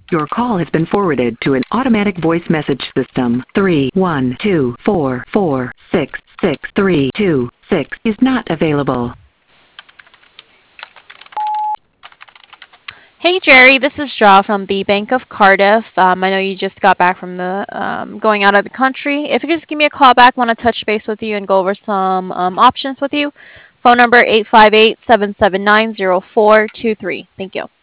Your call has been forwarded to an automatic voice message system. 31244666326 is not available. Hey Jerry, this is Jaw from the Bank of Cardiff. I know you just got back from the going out of the country. If you could just give me a call back, want to touch base with you and go over some options with you. Phone number 858-779-0423. Thank you.